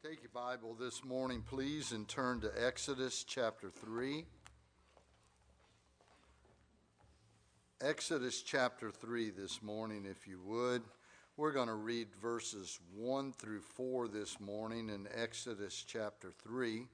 Take your Bible this morning, please, and turn to Exodus chapter 3. Exodus chapter 3 this morning, if you would. We're going to read verses 1 through 4 this morning in Exodus chapter 3.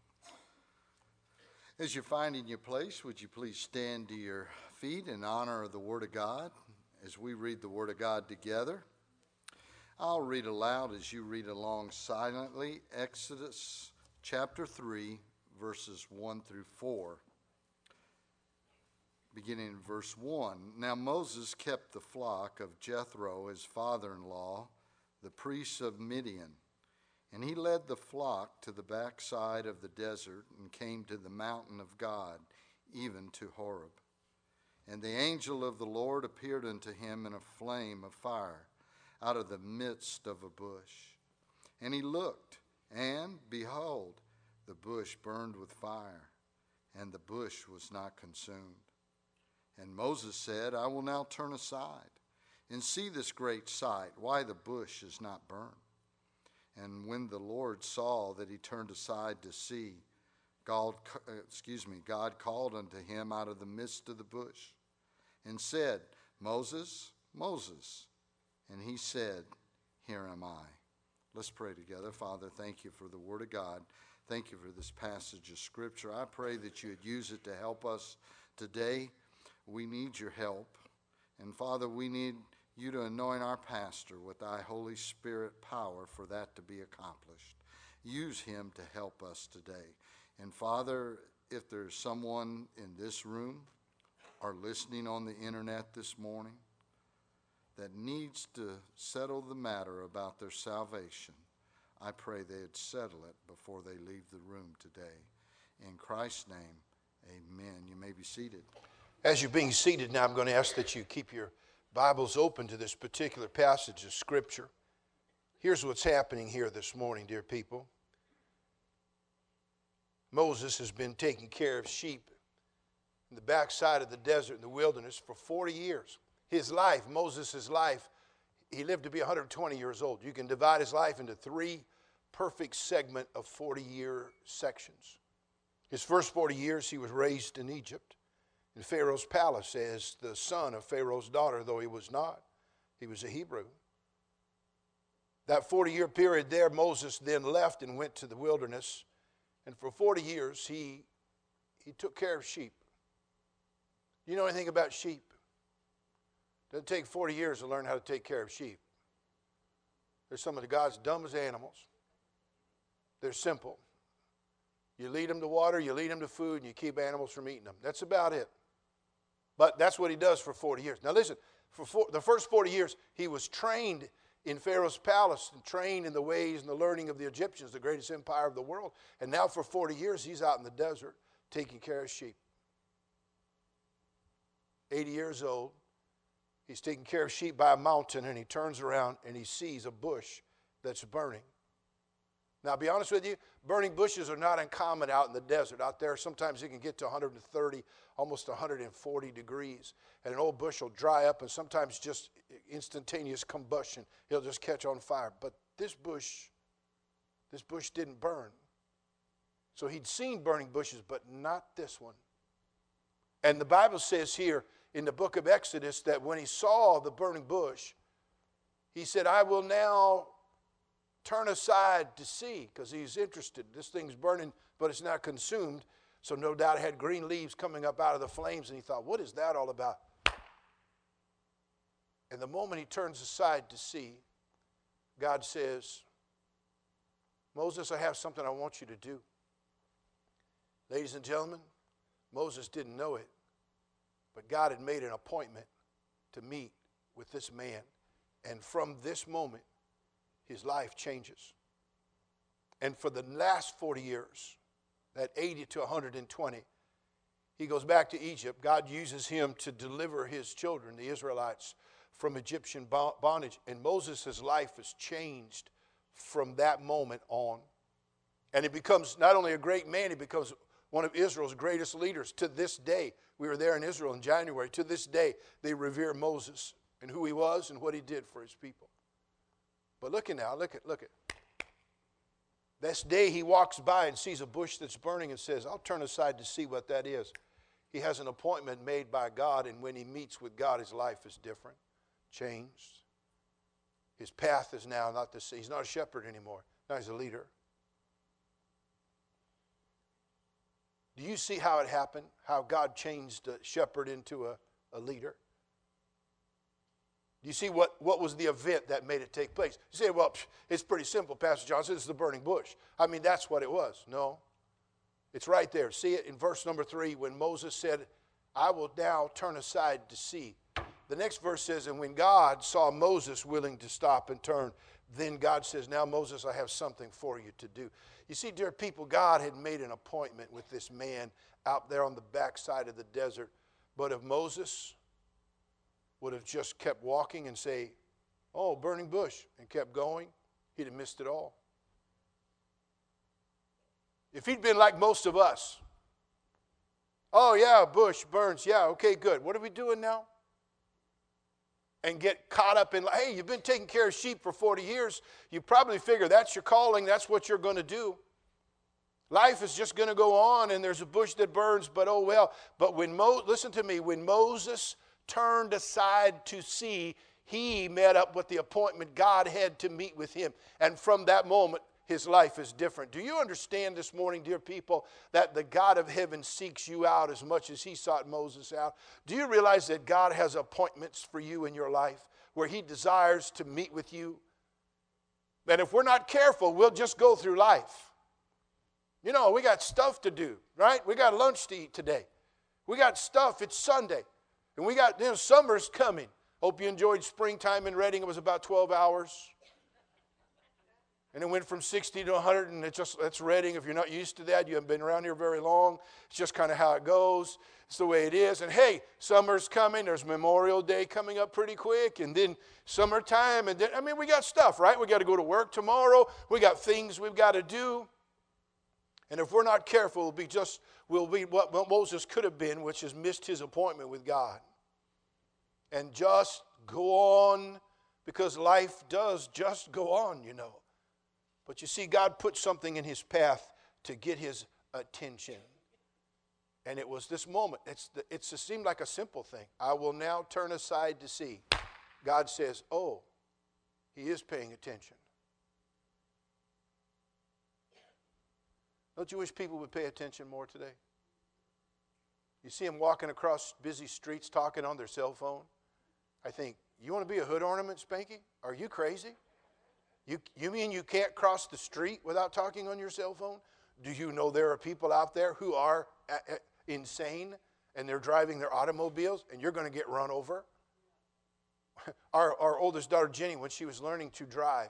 As you're finding your place, would you please stand to your feet in honor of the Word of God as we read the Word of God together. I'll read aloud as you read along silently. Exodus chapter 3, verses 1 through 4. Beginning in verse 1. Now Moses kept the flock of Jethro, his father-in-law, the priest of Midian. And he led the flock to the backside of the desert and came to the mountain of God, even to Horeb. And the angel of the Lord appeared unto him in a flame of fire out of the midst of a bush. And he looked, and behold, the bush burned with fire, and the bush was not consumed. And Moses said, I will now turn aside and see this great sight, why the bush is not burned. And when the Lord saw that he turned aside to see, God called unto him out of the midst of the bush and said, Moses, Moses. And he said, Here am I. Let's pray together. Father, thank you for the Word of God. Thank you for this passage of Scripture. I pray that you would use it to help us today. We need your help. And Father, we need you to anoint our pastor with thy Holy Spirit power for that to be accomplished. Use him to help us today. And Father, if there's someone in this room or listening on the internet this morning that needs to settle the matter about their salvation, I pray they'd settle it before they leave the room today. In Christ's name, amen. You may be seated. As you're being seated now, I'm going to ask that you keep your Bibles open to this particular passage of Scripture. Here's what's happening here this morning, dear people. Moses has been taking care of sheep in the backside of the desert in the wilderness for 40 years. His life, Moses' life, he lived to be 120 years old. You can divide his life into three perfect segment of 40-year sections. His first 40 years, he was raised in Egypt, in Pharaoh's palace as the son of Pharaoh's daughter, though he was not. He was a Hebrew. That 40-year period there, Moses then left and went to the wilderness. And for 40 years, he took care of sheep. You know anything about sheep? It doesn't take 40 years to learn how to take care of sheep. They're some of God's dumbest animals. They're simple. You lead them to water, you lead them to food, and you keep animals from eating them. That's about it. But that's what he does for 40 years. Now listen, for the first 40 years, he was trained in Pharaoh's palace and trained in the ways and the learning of the Egyptians, the greatest empire of the world. And now for 40 years, he's out in the desert taking care of sheep. 80 years old. He's taking care of sheep by a mountain, and he turns around and he sees a bush that's burning. Now, I'll be honest with you, burning bushes are not uncommon out in the desert. Out there, sometimes it can get to 130, almost 140 degrees. And an old bush will dry up, and sometimes just instantaneous combustion. It'll just catch on fire. But this bush didn't burn. So he'd seen burning bushes, but not this one. And the Bible says here in the book of Exodus that when he saw the burning bush, he said, I will now turn aside to see, because he's interested. This thing's burning, but it's not consumed. So no doubt it had green leaves coming up out of the flames, and he thought, what is that all about? And the moment he turns aside to see, God says, Moses, I have something I want you to do. Ladies and gentlemen, Moses didn't know it, but God had made an appointment to meet with this man. And from this moment, his life changes. And for the last 40 years, that 80 to 120, he goes back to Egypt. God uses him to deliver his children, the Israelites, from Egyptian bondage. And Moses' life is changed from that moment on. And he becomes not only a great man, he becomes one of Israel's greatest leaders. To this day, we were there in Israel in January. To this day, they revere Moses and who he was and what he did for his people. But look at now, look at. This day he walks by and sees a bush that's burning and says, I'll turn aside to see what that is. He has an appointment made by God, and when he meets with God, his life is different, changed. His path is now not the same. He's not a shepherd anymore. Now he's a leader. Do you see how it happened? How God changed a shepherd into a leader? Do you see what was the event that made it take place? You say, well, it's pretty simple, Pastor Johnson. It's the burning bush. I mean, that's what it was. No. It's right there. See it in verse number 3 when Moses said, I will now turn aside to see. The next verse says, and when God saw Moses willing to stop and turn, then God says, now Moses, I have something for you to do. You see, dear people, God had made an appointment with this man out there on the backside of the desert. But if Moses would have just kept walking and say, oh, burning bush, and kept going, he'd have missed it all. If he'd been like most of us, oh yeah, bush burns, yeah, okay, good. What are we doing now? And get caught up in, hey, you've been taking care of sheep for 40 years. You probably figure that's your calling, that's what you're going to do. Life is just going to go on, and there's a bush that burns, but oh well. But listen to me, when Moses turned aside to see, he met up with the appointment God had to meet with him. And from that moment, his life is different. Do you understand this morning, dear people, that the God of heaven seeks you out as much as he sought Moses out? Do you realize that God has appointments for you in your life where he desires to meet with you? And if we're not careful, we'll just go through life. You know, we got stuff to do, right? We got lunch to eat today. We got stuff. It's Sunday. And we got, summer's coming. Hope you enjoyed springtime in Redding. It was about 12 hours. And it went from 60 to 100, and that's Redding. If you're not used to that, you haven't been around here very long. It's just kind of how it goes. It's the way it is. And hey, summer's coming. There's Memorial Day coming up pretty quick. And then summertime. And then, we got stuff, right? We got to go to work tomorrow. We got things we've got to do. And if we're not careful, we'll be what Moses could have been, which is missed his appointment with God. And just go on, because life does just go on, But you see, God put something in his path to get his attention. And it was this moment. It seemed like a simple thing. I will now turn aside to see. God says, oh, he is paying attention. Don't you wish people would pay attention more today? You see them walking across busy streets talking on their cell phone. I think, you want to be a hood ornament, Spanky? Are you crazy? You mean you can't cross the street without talking on your cell phone? Do you know there are people out there who are insane and they're driving their automobiles and you're going to get run over? Our oldest daughter, Jenny, when she was learning to drive,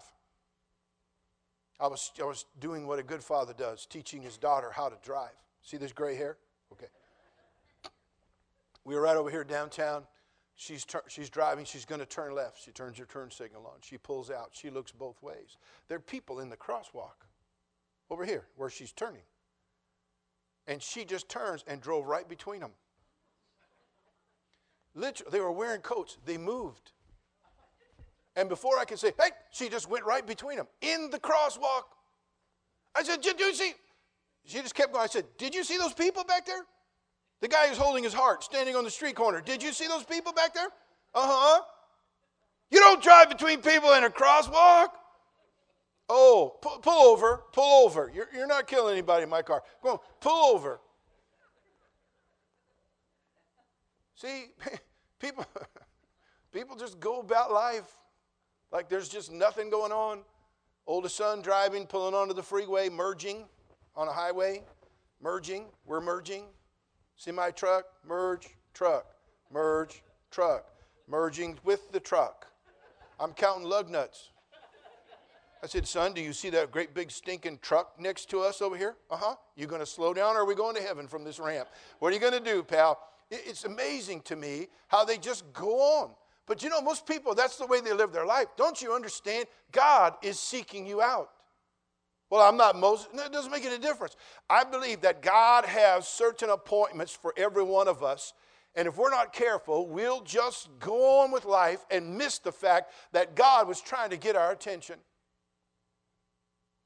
I was doing what a good father does, teaching his daughter how to drive. See this gray hair? Okay. We were right over here downtown. She's driving. She's going to turn left. She turns her turn signal on. She pulls out. She looks both ways. There are people in the crosswalk over here where she's turning. And she just turns and drove right between them. Literally, they were wearing coats. They moved. And before I could say, hey, she just went right between them in the crosswalk. I said, did you see? She just kept going. I said, did you see those people back there? The guy who's holding his heart, standing on the street corner. Did you see those people back there? Uh-huh. You don't drive between people in a crosswalk. Oh, pull over, pull over. You're not killing anybody in my car. Go on, pull over. See, people just go about life like there's just nothing going on. Oldest son driving, pulling onto the freeway, merging on a highway, merging. We're merging. Semi-truck, merge, truck, merge, truck, merging with the truck. I'm counting lug nuts. I said, son, do you see that great big stinking truck next to us over here? Uh-huh. You going to slow down or are we going to heaven from this ramp? What are you going to do, pal? It's amazing to me how they just go on. But most people, that's the way they live their life. Don't you understand? God is seeking you out. Well, I'm not Moses. No, it doesn't make any difference. I believe that God has certain appointments for every one of us. And if we're not careful, we'll just go on with life and miss the fact that God was trying to get our attention.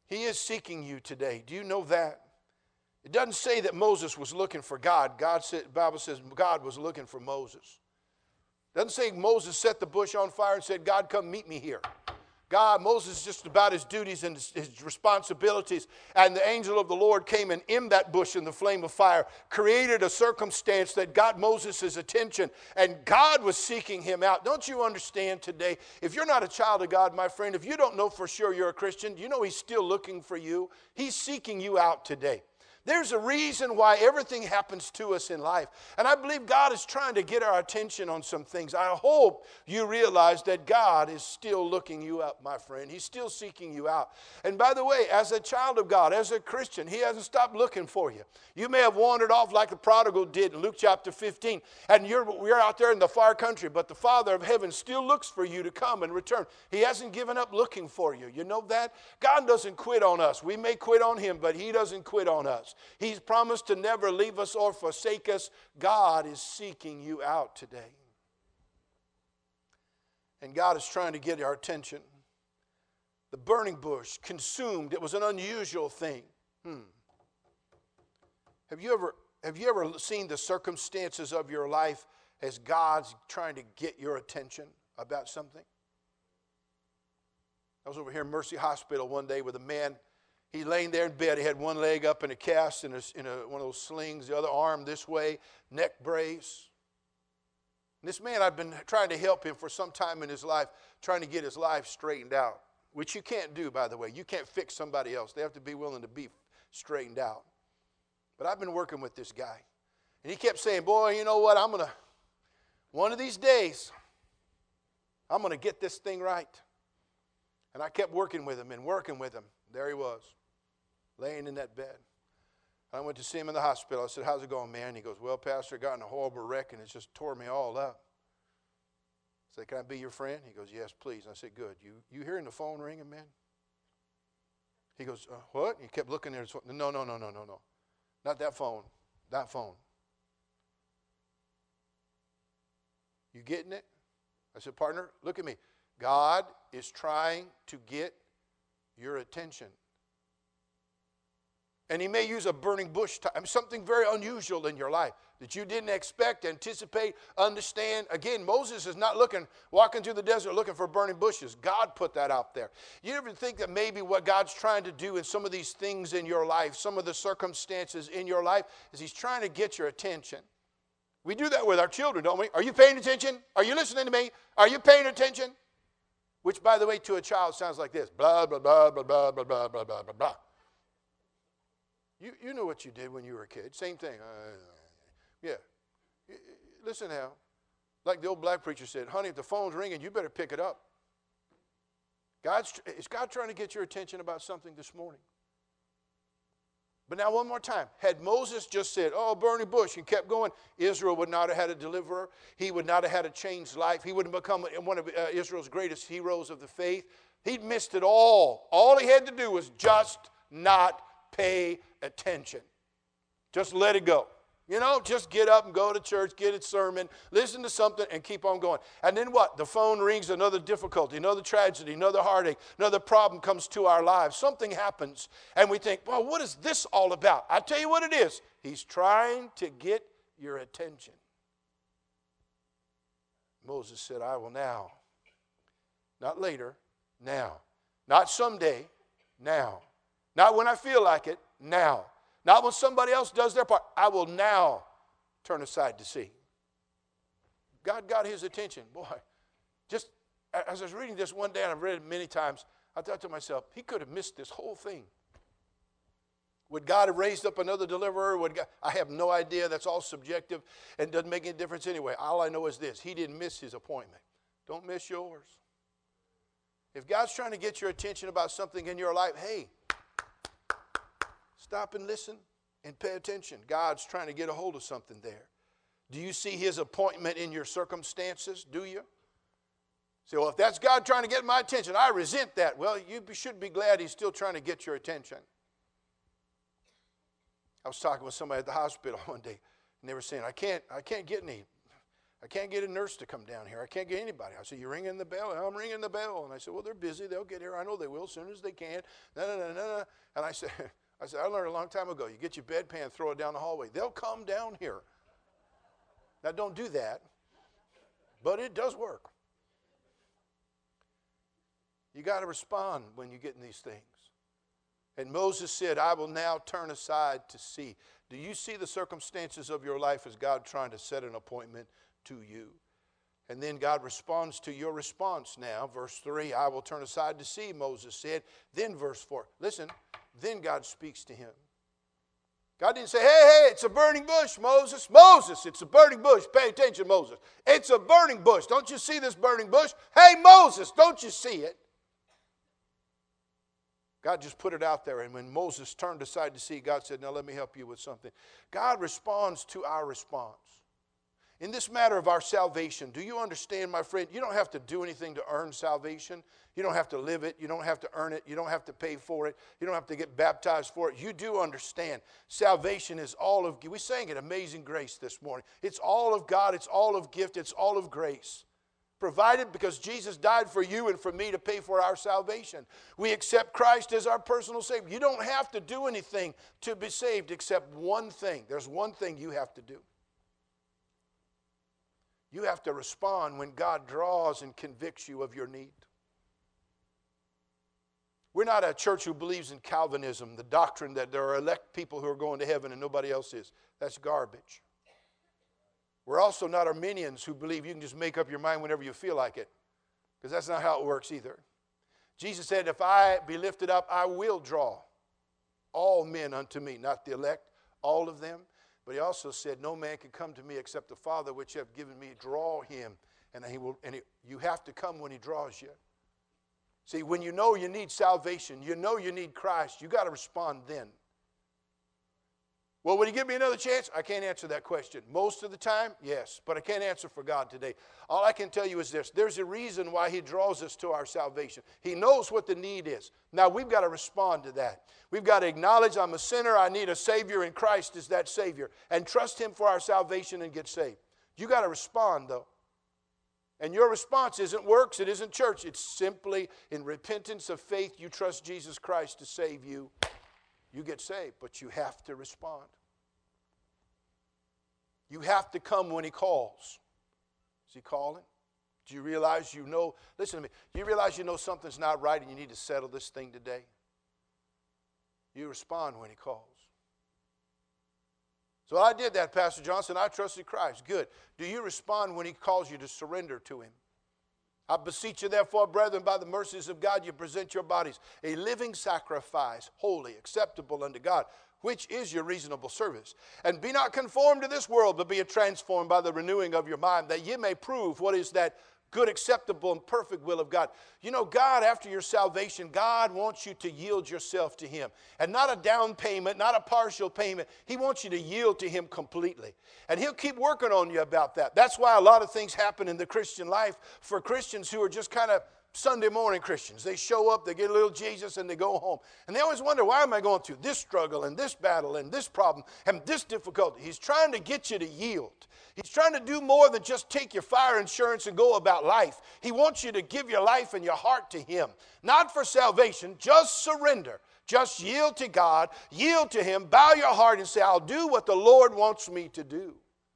He is seeking you today. Do you know that? It doesn't say that Moses was looking for God. The Bible says God was looking for Moses. It doesn't say Moses set the bush on fire and said, God, come meet me here. Moses is just about his duties and his responsibilities. And the angel of the Lord came and in that bush in the flame of fire created a circumstance that got Moses' attention. And God was seeking him out. Don't you understand today? If you're not a child of God, my friend, if you don't know for sure you're a Christian, do you know he's still looking for you? He's seeking you out today. There's a reason why everything happens to us in life. And I believe God is trying to get our attention on some things. I hope you realize that God is still looking you up, my friend. He's still seeking you out. And by the way, as a child of God, as a Christian, he hasn't stopped looking for you. You may have wandered off like the prodigal did in Luke chapter 15. And we're out there in the far country, but the Father of heaven still looks for you to come and return. He hasn't given up looking for you. You know that? God doesn't quit on us. We may quit on him, but he doesn't quit on us. He's promised to never leave us or forsake us. God is seeking you out today. And God is trying to get our attention. The burning bush consumed. It was an unusual thing. Have you ever seen the circumstances of your life as God's trying to get your attention about something? I was over here in Mercy Hospital one day with a man. He laying there in bed. He had one leg up in a cast in one of those slings, the other arm this way, neck brace. And this man, I've been trying to help him for some time in his life, trying to get his life straightened out, which you can't do, by the way. You can't fix somebody else. They have to be willing to be straightened out. But I've been working with this guy. And he kept saying, boy, you know what? One of these days, I'm going to get this thing right. And I kept working with him and working with him. There he was, laying in that bed. I went to see him in the hospital. I said, how's it going, man? He goes, well, Pastor, I got in a horrible wreck and it just tore me all up. I said, can I be your friend? He goes, yes, please. I said, good. You hearing the phone ringing, man? He goes, what? He kept looking at his phone. No. Not that phone. That phone. You getting it? I said, partner, look at me. God is trying to get your attention. And he may use a burning bush, something very unusual in your life that you didn't expect, anticipate, understand. Again, Moses is not walking through the desert looking for burning bushes. God put that out there. You ever think that maybe what God's trying to do in some of these things in your life, some of the circumstances in your life, is he's trying to get your attention? We do that with our children, don't we? Are you paying attention? Are you listening to me? Are you paying attention? Which, by the way, to a child sounds like this. Blah, blah, blah, blah, blah, blah, blah, blah, blah, blah. You know what you did when you were a kid. Same thing. Yeah. Listen now. Like the old black preacher said, honey, if the phone's ringing, you better pick it up. Is God trying to get your attention about something this morning? But now one more time. Had Moses just said, oh, burning bush, and kept going, Israel would not have had a deliverer. He would not have had a changed life. He wouldn't become one of Israel's greatest heroes of the faith. He'd missed it all. All he had to do was just not pay attention. Just let it go. You know, just get up and go to church, get a sermon, listen to something, and keep on going. And then what? The phone rings, another difficulty, another tragedy, another heartache, another problem comes to our lives. Something happens, and we think, well, what is this all about? I tell you what it is. He's trying to get your attention. Moses said, I will now. Not later, now. Not someday, now. Not when I feel like it, now. Not when somebody else does their part. I will now turn aside to see. God got his attention. Boy, just as I was reading this one day, and I've read it many times, I thought to myself, he could have missed this whole thing. Would God have raised up another deliverer? I have no idea. That's all subjective and doesn't make any difference anyway. All I know is this. He didn't miss his appointment. Don't miss yours. If God's trying to get your attention about something in your life, hey, stop and listen and pay attention. God's trying to get a hold of something there. Do you see his appointment in your circumstances? Do you? Say, well, if that's God trying to get my attention, I resent that. Well, you should be glad he's still trying to get your attention. I was talking with somebody at the hospital one day, and they were saying, I can't get I can't get a nurse to come down here. I can't get anybody. I said, you ringing the bell? I'm ringing the bell. And I said, well, they're busy. They'll get here. I know they will as soon as they can. No. And I said, I learned a long time ago, you get your bedpan, throw it down the hallway. They'll come down here. Now, don't do that, but it does work. You got to respond when you get in these things. And Moses said, I will now turn aside to see. Do you see the circumstances of your life as God trying to set an appointment to you? And then God responds to your response now. Verse 3, I will turn aside to see, Moses said. Then verse 4, listen, then God speaks to him. God didn't say, hey, it's a burning bush, Moses. Moses, it's a burning bush. Pay attention, Moses. It's a burning bush. Don't you see this burning bush? Hey, Moses, don't you see it? God just put it out there, and when Moses turned aside to see, God said, now let me help you with something. God responds to our response. In this matter of our salvation, do you understand, my friend? You don't have to do anything to earn salvation. You don't have to live it. You don't have to earn it. You don't have to pay for it. You don't have to get baptized for it. You do understand salvation is all of, we sang it, Amazing Grace this morning. It's all of God. It's all of gift. It's all of grace. Provided because Jesus died for you and for me to pay for our salvation. We accept Christ as our personal Savior. You don't have to do anything to be saved except one thing. There's one thing you have to do. You have to respond when God draws and convicts you of your need. We're not a church who believes in Calvinism, the doctrine that there are elect people who are going to heaven and nobody else is. That's garbage. We're also not Arminians who believe you can just make up your mind whenever you feel like it, because that's not how it works either. Jesus said, if I be lifted up, I will draw all men unto me, not the elect, all of them. But he also said, no man can come to me except the Father which hath given me, draw him. And you have to come when he draws you. See, when you know you need salvation, you know you need Christ, you got to respond then. Well, would he give me another chance? I can't answer that question. Most of the time, yes, but I can't answer for God today. All I can tell you is this. There's a reason why he draws us to our salvation. He knows what the need is. Now, we've got to respond to that. We've got to acknowledge I'm a sinner. I need a Savior, and Christ is that Savior. And trust him for our salvation and get saved. You got to respond, though. And your response isn't works. It isn't church. It's simply in repentance of faith. You trust Jesus Christ to save you. You get saved, but you have to respond. You have to come when he calls. Is he calling? Do you realize you know, listen to me, do you realize you know something's not right and you need to settle this thing today? You respond when he calls. So I did that, Pastor Johnson. I trusted Christ. Good. Do you respond when he calls you to surrender to him? I beseech you, therefore, brethren, by the mercies of God, you present your bodies a living sacrifice, holy, acceptable unto God, which is your reasonable service. And be not conformed to this world, but be transformed by the renewing of your mind, that ye may prove what is that good, acceptable, and perfect will of God. You know, God, after your salvation, God wants you to yield yourself to him. And not a down payment, not a partial payment. He wants you to yield to him completely. And he'll keep working on you about that. That's why a lot of things happen in the Christian life for Christians who are just kind of Sunday morning Christians. They show up, they get a little Jesus, and they go home. And they always wonder, why am I going through this struggle and this battle and this problem and this difficulty? He's trying to get you to yield. He's trying to do more than just take your fire insurance and go about life. He wants you to give your life and your heart to him. Not for salvation, just surrender. Just yield to God, yield to him, bow your heart and say, I'll do what the Lord wants me to do.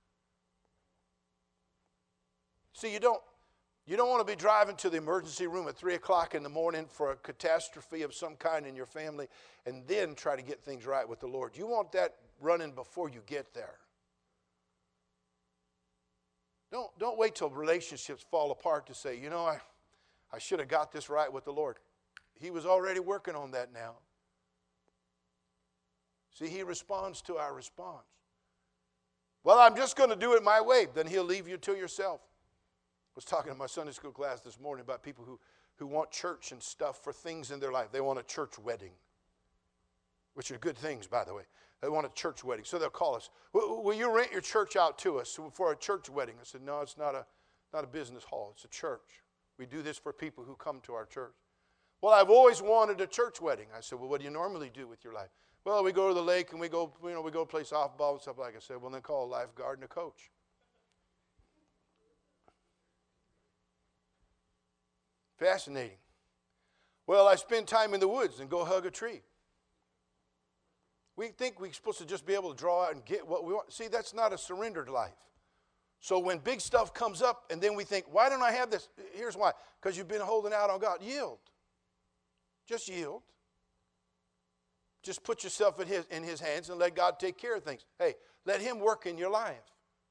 See, you don't want to be driving to the emergency room at 3 o'clock in the morning for a catastrophe of some kind in your family and then try to get things right with the Lord. You want that running before you get there. Don't wait till relationships fall apart to say, you know, I should have got this right with the Lord. He was already working on that now. See, he responds to our response. Well, I'm just going to do it my way. Then he'll leave you to yourself. I was talking to my Sunday school class this morning about people who want church and stuff for things in their life. They want a church wedding, which are good things, by the way. They want a church wedding. So they'll call us, will you rent your church out to us for a church wedding? I said, no, it's not a business hall. It's a church. We do this for people who come to our church. Well, I've always wanted a church wedding. I said, well, what do you normally do with your life? Well, we go to the lake and we go play softball and stuff like I said. Well, then call a lifeguard and a coach. Fascinating. Well, I spend time in the woods and go hug a tree. We think we're supposed to just be able to draw out and get what we want. See, that's not a surrendered life. So when big stuff comes up and then we think, why don't I have this? Here's why. Because you've been holding out on God. Yield. Just yield. Just put yourself in his hands and let God take care of things. Hey, let him work in your life.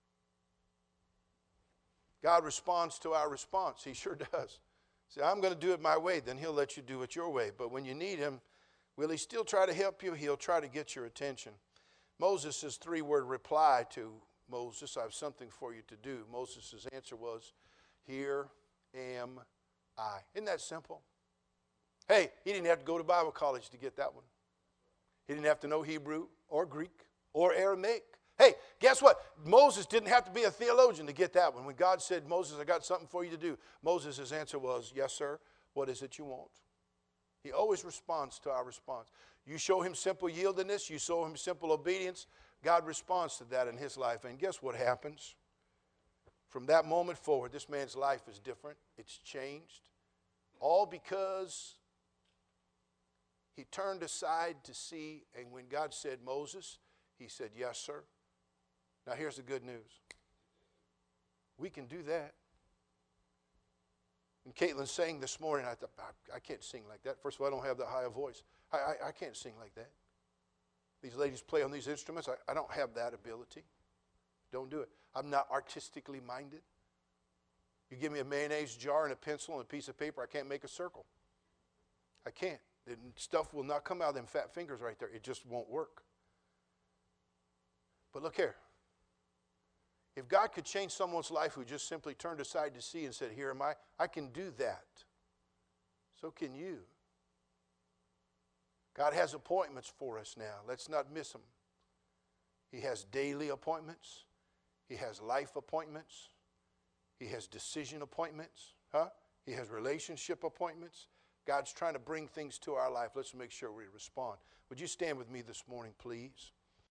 God responds to our response. He sure does. Say, I'm going to do it my way. Then he'll let you do it your way. But when you need him, will he still try to help you? He'll try to get your attention. Moses' three-word reply to Moses, I have something for you to do. Moses' answer was, here am I. Isn't that simple? Hey, he didn't have to go to Bible college to get that one. He didn't have to know Hebrew or Greek or Aramaic. Hey, guess what? Moses didn't have to be a theologian to get that one. When God said, Moses, I got something for you to do, Moses' answer was, yes, sir. What is it you want? He always responds to our response. You show him simple yieldedness, you show him simple obedience, God responds to that in his life. And guess what happens? From that moment forward, this man's life is different. It's changed. All because he turned aside to see, and when God said, Moses, he said, yes, sir. Now here's the good news. We can do that. And Caitlin sang this morning, I thought, I can't sing like that. First of all, I don't have that high a voice. I can't sing like that. These ladies play on these instruments. I don't have that ability. Don't do it. I'm not artistically minded. You give me a mayonnaise jar and a pencil and a piece of paper, I can't make a circle. I can't. The stuff will not come out of them fat fingers right there. It just won't work. But look here. If God could change someone's life who just simply turned aside to see and said, here am I can do that. So can you. God has appointments for us now. Let's not miss them. He has daily appointments. He has life appointments. He has decision appointments. He has relationship appointments. God's trying to bring things to our life. Let's make sure we respond. Would you stand with me this morning, please?